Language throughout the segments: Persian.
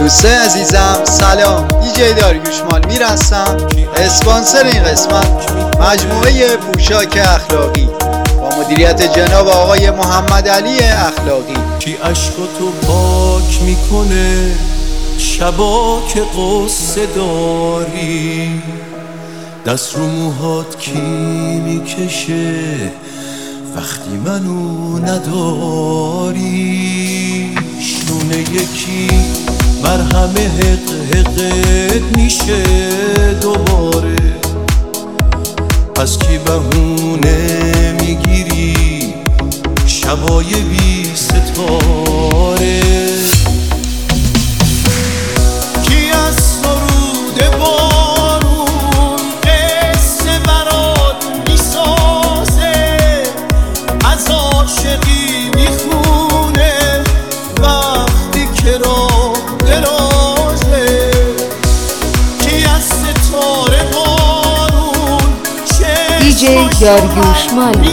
دوستای عزیزم سلام، دیجی داریوش مالمیر هستم. اسپانسر این قسمت مجموعه پوشاک اخلاقی با مدیریت جناب آقای محمد علی اخلاقی. کی عشقاتو پاک میکنه شبا که قصه داری، دست رو موهات کی میکشه وقتی منو نداری، شونه یکی مرهم حقت میشه دوباره، پس کی بهونه میگیری شبای بی ستاره، کی از سرود بارون قصه برات میسازه، از عاشقی میخونه وقتی که راه درازه، کی از ستاره بارون دیجی داریوش مالمیر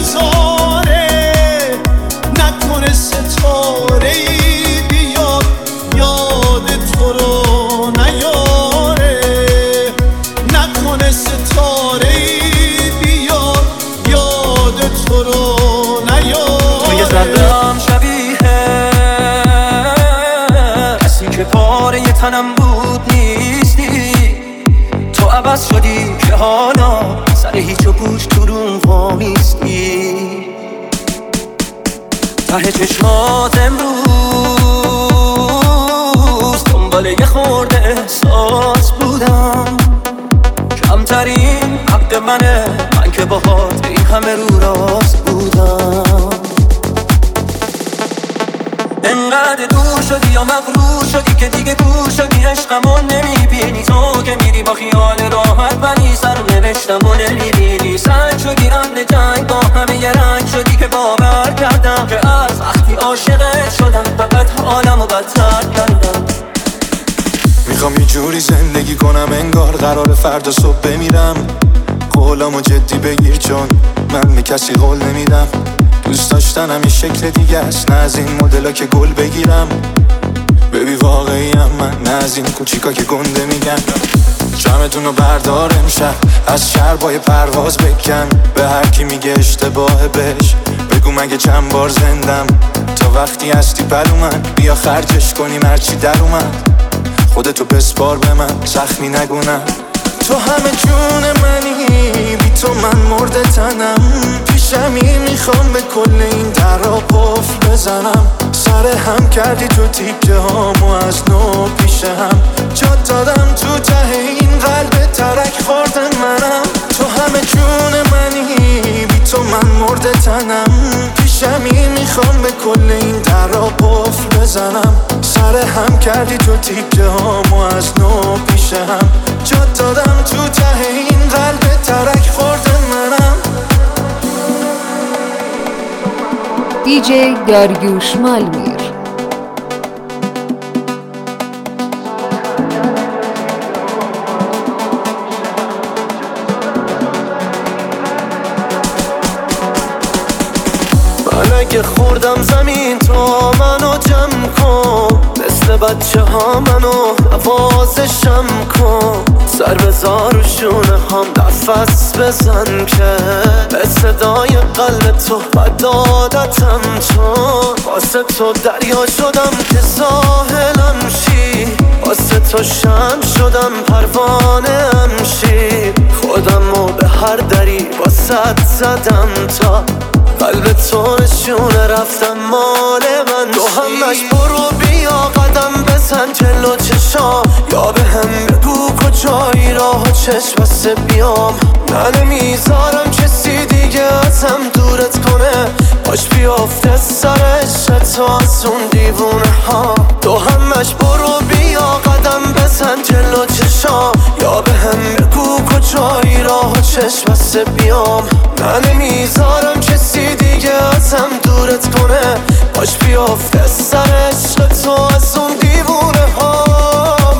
نکنه ستاره ای بیاد یاد تو رو نیاره، نکنه ستاره ای بیاد یاد تو رو نیاره. توی ذره هم شبیه کسی که پاره تنم بود نیستی، تو عوض شدی که حالا سر هیچ و پوچ تو روم وامیستی، ته چشمات امروز دنبال یه خورده احساس بودم، کمترین حق منه من که باهات این همه رو راست بودم، انقدر دور شدی یا مغرور شدی که دیگه گور شدی، عشقمو نمیبینی تو که میری با خیال راحت، ولی سر نوشتم و نمیبینی، سنگ شدی اهل جنگ با همه یه رنگ شدی که باور کردم که از وقتی عاشقت شدم فقط حالمو بدتر کردم. میخوام یه جوری زندگی کنم انگار قرار فردا صبح بمیرم، قولامو جدی بگیر چون من به کسی قول نمیدم، دوست داشتنم یه شکل دیگه است نه از این مدلا که گل بگیرم، ببی واقعیم من نه از این کوچیکا که گنده میگن، جمعتونو بردار امشب از شربای پرواز بکن، به هر کی میگه اشتباه بهش بگو مگه چند بار زندم، تا وقتی هستی بلو من بیا خرجش کنیم هرچی در اومد، خودتو بسپار به من زخمی نگونم، تو همه جون منی بی تو من مرده تنم، پیشمی میخوام به کل این در را قفل بزنم، سر هم کردی تو تیکه هامو از نو پیش هم جا دادم، تو ته این قلب ترک خورده منم، تو همه جون منی بی تو من مرده تنم، پیشمی میخوام به کل این در را قفل بزنم، سر هم کردی تو تیکه هامو از نو پیش هم جا دادم، تو ته این قلب ترک خورده منم. دیجی داریوش مالمیر. من اگه خوردم زمین تو منو جمع کن، مثل بچه ها منو حواسشم کن، سر بزار و شونه هم نفس بزن که به صدای قلب تو بد عادتم، چون واسه تو دریا شدم که ساحلم شی، واسه تو شمع شدم پروانه ام شی، خودمو به هر دری واسه زدم تا قلب تو نشونه رفتم مال من، تو همش برو بیا قدم بزن جلو چشام، یا به هم بگو کجایی راه و چشم بسته بیام، نه نمیذارم کسی دیگه ازم دورت کنه، باش بیافته سر عشق تو از اون دیوونه ها، تو همش برو بیا قدم بزن جلو چشام، یا به هم بگو کجایی راه و چشم بسته بیام، نه نمیذارم کسی دیگه ازم دورت کنه، باش بیافته سر عشق تو از اون دیوونه هام،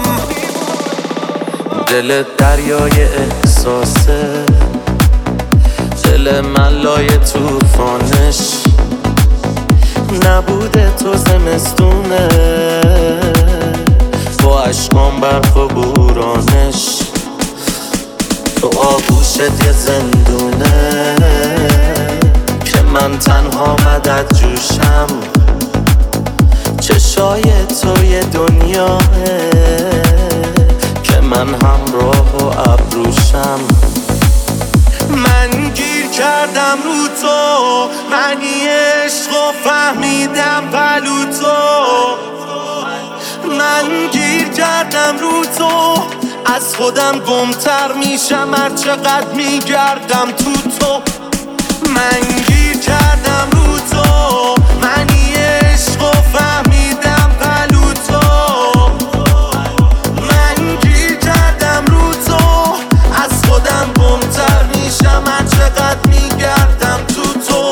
دل دریای احساسه، دل ملای توفانش، نبوده تو زمستونه با چشمام برق و بورانش، تو آغوشت یه زندونه که من تنها مدد جوشم، چشای تو یه دنیاه که من همراه و ابروشم. من گیر کردم رو تو، منی عشق و فهمیدم پلو تو. من گیر کردم رو تو، از خودم گمتر میشم هر چقدر میگردم تو. من گیر کردم رو تو، منی عشق و فهمیدم پلو تو. من گیر کردم رو تو، از خودم گمتر میشم هر چقدر میگردم تو.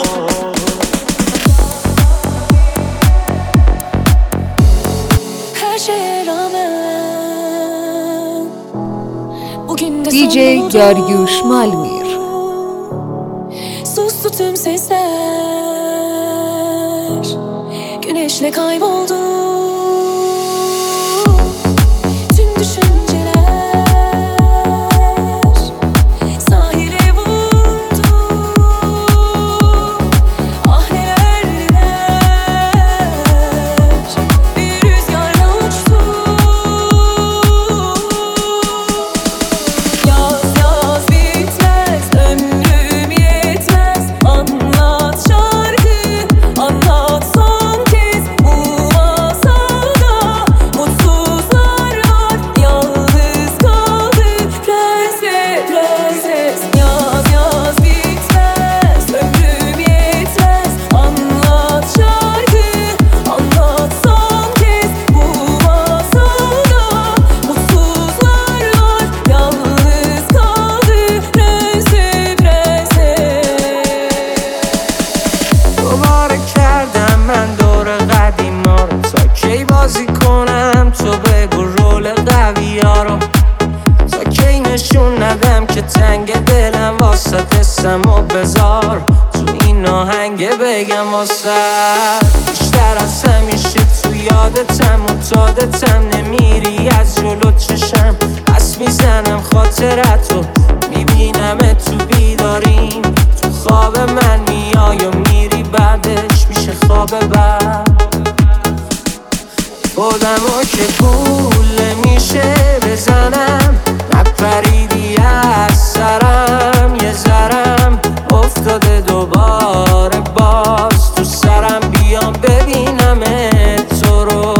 DJ Dariush Malmir. Sustu tüm sesler, güneşle kayboldu tüm düşünceler, sahile vurdu. Ah neler neler, bir rüzgarla uçtu. Yaz yaz bitmez, ömrüm yetmez. Anlat şarkı, anlat son kez. Bu masada mutsuzlar var, yalnız kaldı prenses prenses. Yaz yaz bitmez, ömrüm yetmez. Anlat şarkı, anlat son kez. Bu masada mutsuzlar var, yalnız kaldı prenses prenses. دوباره کردم من دور قدیما رو، تا کی بازی کنم تو بگو رول قوی ها رو، تا کی نشون ندم که تنگ دلم واسه دستم و بذار تو این آهنگ بگم واسه بیشتر از همیشه تو یادتم و تادتم، نمیری از جلو چشم، پس میزنم خاطرتو، میبینم تو بیداریم، تو خواب من میای و میری، بعدش میشه خواب بعد. خودمو که گوله میشه بزنم، نپریدی از سرم، یه ذرم افتاده دوباره باز تو سرم، بیام ببینم تو رو.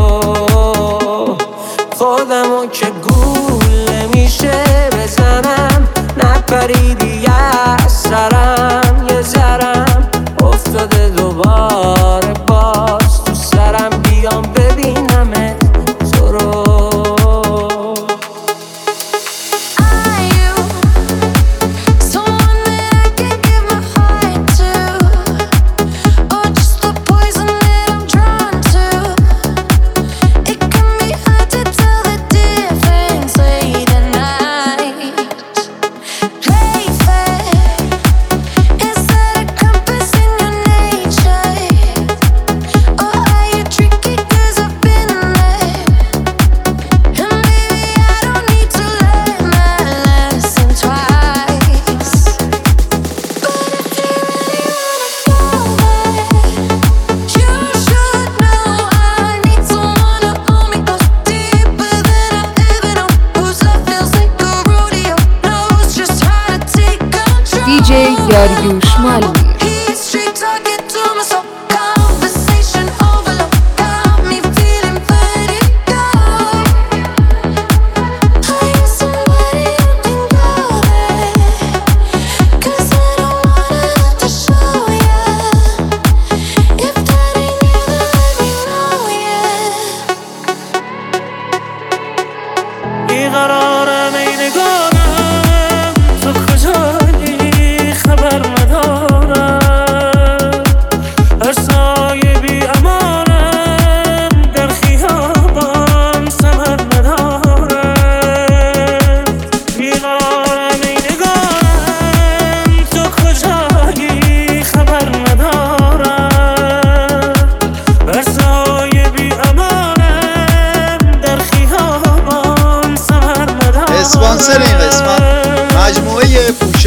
خودمو که گوله میشه بزنم، نپریدی از سرم، یه ذرم افتاده دوباره باز تو سرم، بیام ببینم تو رو.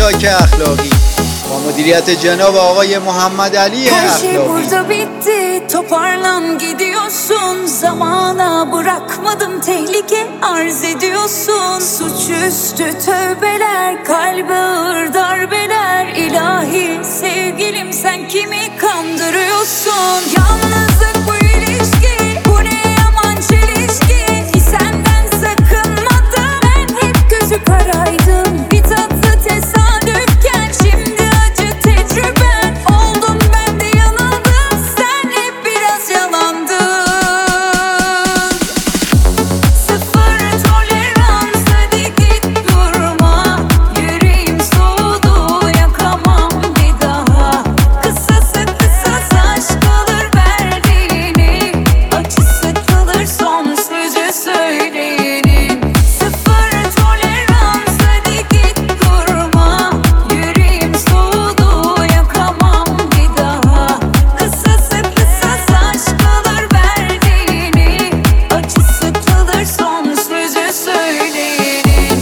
پوشاک اخلاقی با مدیریت جناب آقای محمد علی Her şey اخلاقی. burada bitti, toparlan gidiyorsun. Zamana bırakmadım, tehlike arz ediyorsun. Suçüstü tövbeler, kalbe ağır darbeler. İlahi sevgilim, sen kimi kandırıyorsun? Yalnızlık bu ilişki, bu ne yaman çelişki. Ki senden sakınmadım, ben hep gözü karaydım. Bir tatlı tesadüfken şimdi acı tecrüben. Oldum ben de yanıldım, sen hep biraz yalandın. Sıfır tolerans, hadi git durma. Yüreğim soğudu, yakamam bir daha. Kısası kısas aşk kalır verdiğini, acısı kalır son sözü söyleyeni. Sıfır tolerans, hadi git durma. Yüreğim soğudu, yakamam bir daha. Kısası kısas aşk kalır verdiğini, acısı kalır son sözü söyleyeni.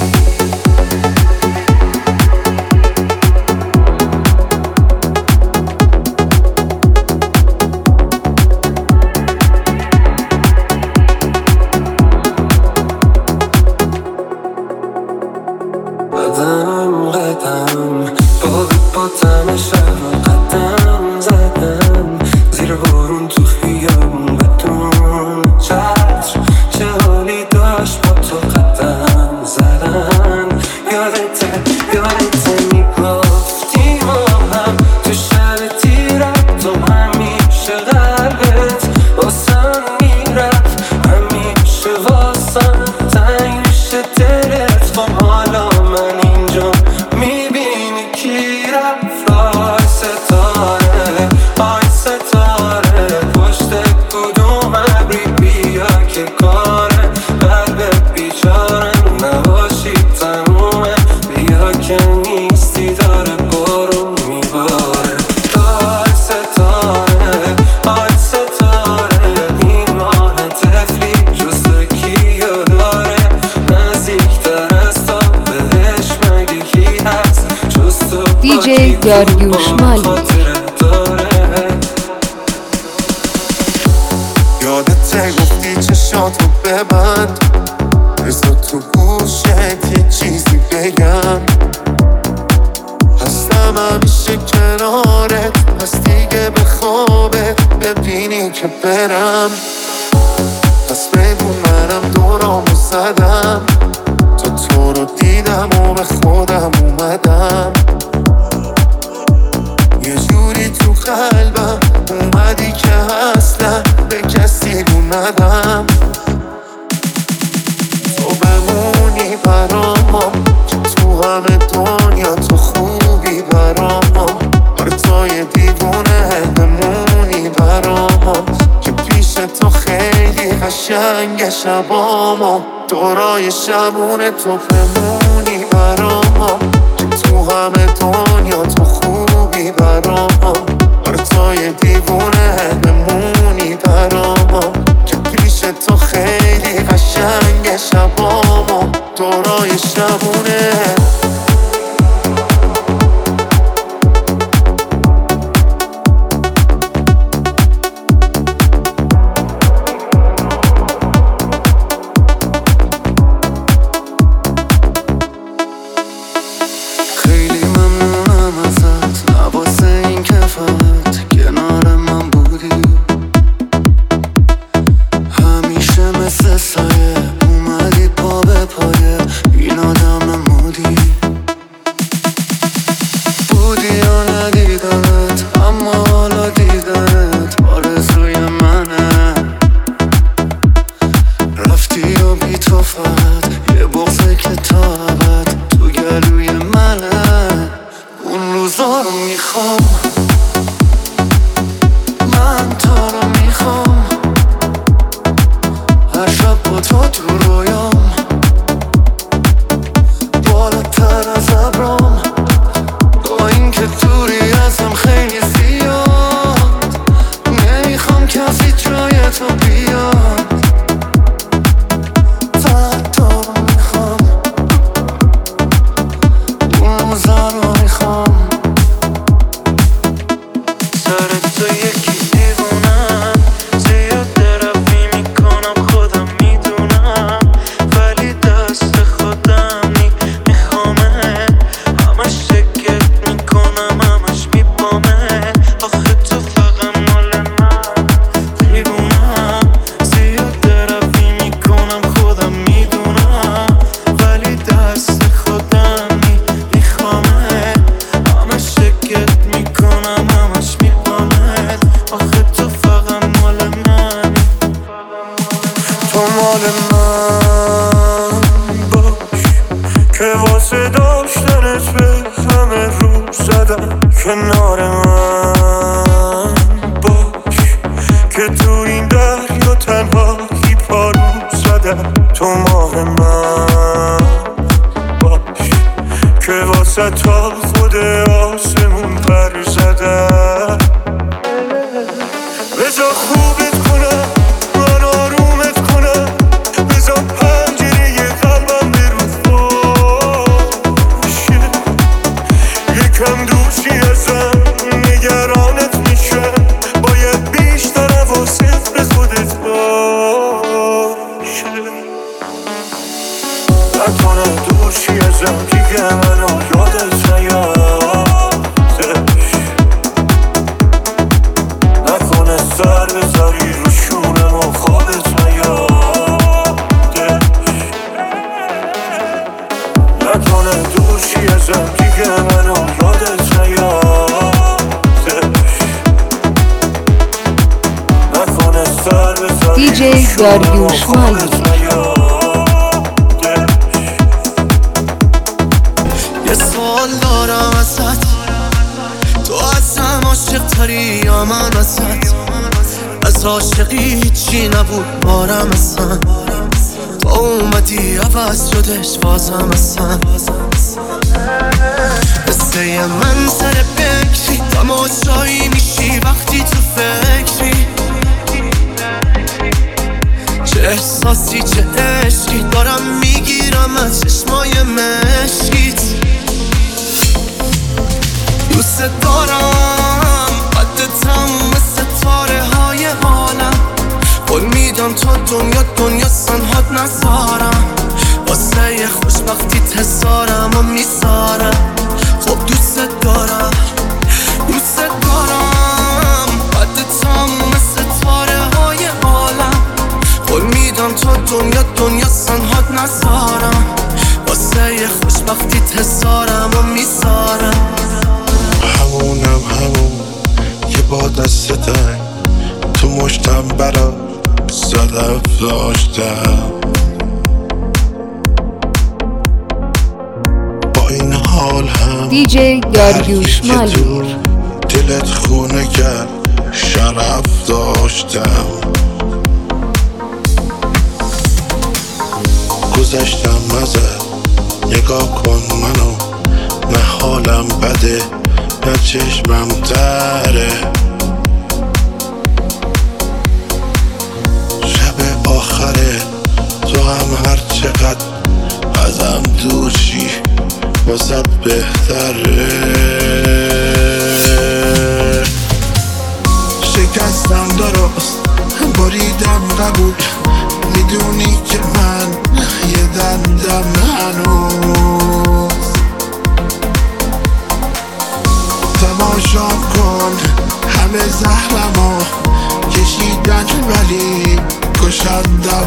قدم قدم با تماشا قدم زدم زیر بارون تو خیابون بدون چتر چه حالی داشت با تو قدم زدن یادت میگفتی ما هم تو شب تیرت تو همیشه قلبت واسم میرفت همیشه واسم تنگ میشه دلت خب حالا من اینجا میبینی کی رفت آی ستاره پشت کدوم ابری بیا که کاره قلب بیچارم نباشی تمومه بیا که نیستی داره برو میباره آی ستاره این ماه تفلی جز کیو داره نزدیکتر از تو بهش مگه کی هست جز تو DJ داریوش مالی. یادت گفتی چشاتو ببند بذار تو گوشت یه چیزی بگم هستم همیشه کنارت پس دیگه به خوابت ببینی که برم پس بدون منم دورامو زدم تا تو رو دیدم و به خودم اومدم یه جوری تو قلبم اومدی که اصلا به کسی رو ندم تو بمونی برامم که تو همه دنیا تو خوبی برامم آرتای دیوونه بمونی برامم که پیش تو خیلی قشنگ شبامم دورای شبونه تو بمونی برامم که تو همه دنیا تو خوبی برامم آرتای دیوونه بمونی برامم که پیش تو خیلی قشنگ شبامم دورای شبونه خیلی ممنونم ازت نواسه این که فقط کنار من بودی همیشه مثل سایه اومدی پا به پایه این آدم مودی بودی یا ندیدنت اما حالا دیدنت آرزوی منه رفتی و بی تو فقط یه بغضه که تا ابد تو گلوی منه اون روزا رو میخوام من تو رو میخوام هر شب با تو تو رویام بالاتر از ابرام با این که دوری ازم خیلی زیاد نمیخوام کسی جای تو بیاد فقط تو رو میخوام اون روزا رو تو مال من باش که واسه داشتنت به همه رو زدم کنار من باش که تو این دریا تنهایی پارو زدم تو مال من باش که واسه تا خود آسمون پر زدم بذار خوبت کنم من آرومت کنم بذار پنجره قلبم به رو باشه یکم دوشی ازم نگرانت میشه باید بیشتر حواست به خودت باشه نکنه دوشی ازم دیگه منو یادت نیادش نکنه سر بذاری رو شونم و خودت نیادش نکنه دوشی ازم دیگه منو یادت نیادش نکنه سر بذاری DJ داریوش مالی. یه سوال دارم ازت تو ازم عاشق تری یا من ازت از عاشقی هیچی نبود مارم اصلا تو اومدی عوض شدش بازم اصلا قصه من سر بکری تماشایی میشی وقتی تو فکری چه احساسی چه عشقی دارم میگیرم از چشمای مشکیت دوست دارم قد تموم ستاره های عالم قول میدم تا دنیا سنهات نذارم واسه خوشبختی تزارم و میذارم خب دوست دارم قد تموم ستاره های عالم قول میدم تا دنیا سنهات نذارم واسه خوشبختی تزارم و میذارم همون که با دست تنگ تو مشتم برا صدف داشتم با این حال هم DJ داریوش که مالی. دور دلت خونه کرد شرف داشتم گذشتم ازت نگاه کن منو نه حالم بده نه چشمم تره شب آخره تو هم هر چقدر ازم دوشی واسه بهتره شکستم درست بریدم قبول میدونی که من یه دندم هنوز تماشا کن همه زهرمو کشیدن ولی کشندم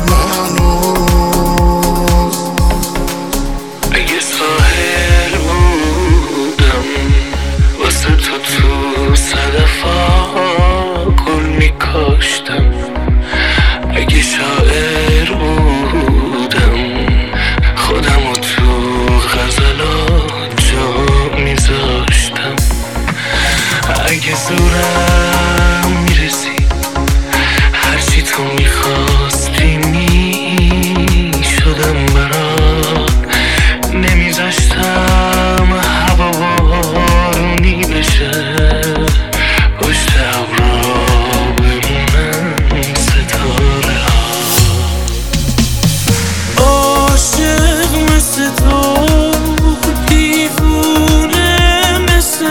هنوز اگه ساحل بودم واسه تو صدفا گل میکاشتم اگه شاعر بودم خودمو تو غزلات جا میذاشتم اگه زورم میرسید هرچی تو میخواستی میشدم برات نمیذاشتم هوا بارونی بشه پشت ابرا بمونن ستاره ها عاشق مثل تو دیوونه مثل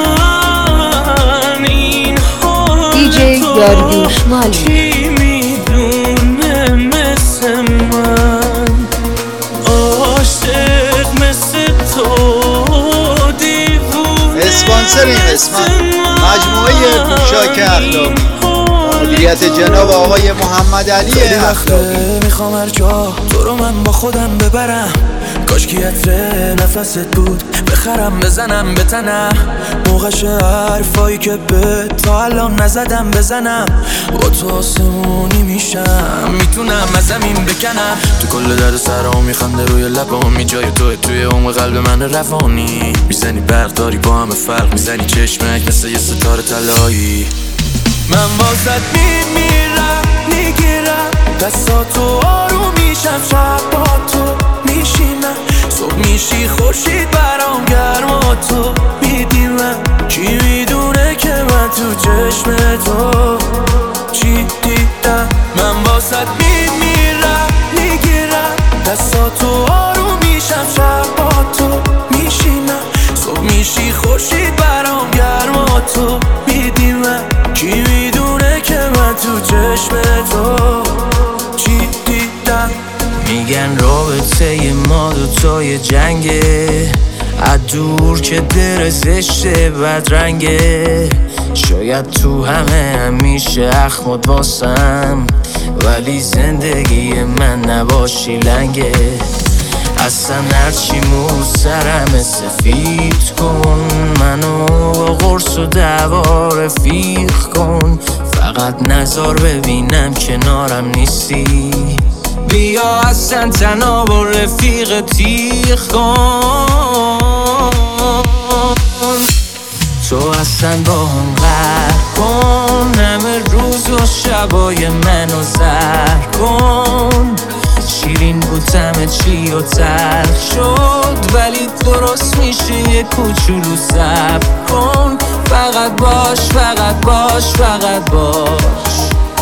من این حال DJ داریوش مالی. کی میدونه مثل من عاشق مثل تو دیوونه اسپانسر این قسمت مجموعه پوشاک اخلاقی با مدیریت جناب آقای محمد علی اخلاقی. میخوام هر جا تو رو من با خودم ببرم کاش که عطر نفست بود بخرم بزنم به تنم موقعش حرفایی که به تا الان نزدم بزنم با تو آسمونی میشم میتونم از زمین بکنم تو کل درد سرام میخنده روی لبامی جای توی عمق قلب من روانی میزنی برق داری با همه فرق میزنی چشمک مثل یه ستاره طلایی من واسط میمیرم میگیرم دستاتو آروم میشم شب با تو میشینم صبح میشی خورشید برام گرما تو میدیمم کی میدونه که من تو چشم تو چی دیدم من واسط میمیرم میگیرم دستاتو آروم میشم شب با تو میشینم صبح میشی خورشید برام گرما تو میدیمم کی میدونه که من تو چشم تو چی دیدم میگن رابطه ما دوتای جنگه دور که در زشته بدرنگه شاید تو همه همیشه اخمود واسم ولی زندگی من نباشی لنگه اصلا هرچی مو سرم سفید کن منو با قرص و دعوا رفیق کن فقط نظر ببینم کنارم نیستی بیا اصلا تنها با رفیق تیغ کن تو اصلا با هم غر کن همه روز و شبای منو زر کن شیرین بود همه چی و تلخ شد ولی درست میشه یه کوچولو صبر کن فقط باش فقط باش فقط باش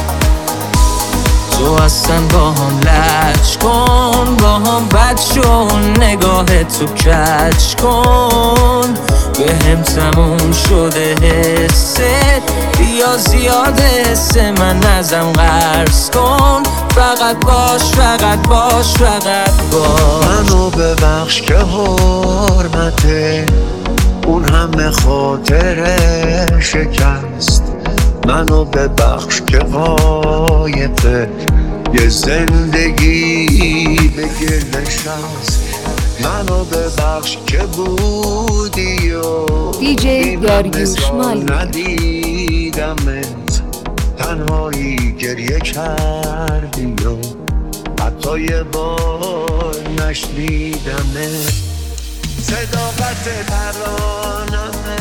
تو اصلا با هم لج کن با هم بد شو نگاه تو کج کن به هم تموم شده حست بیا زیاد حس من ازم قرض کن فقط باش فقط باش فقط باش منو ببخش که حرمته اون همه خاطره شکست منو ببخش که غایبه یه زندگی به گل نشست منو ببخش که بودی و دیجی داریوش مالی ندیدمت تنهایی گریه کردی و حتی یه بار نشنیدمت صداقت ترانمه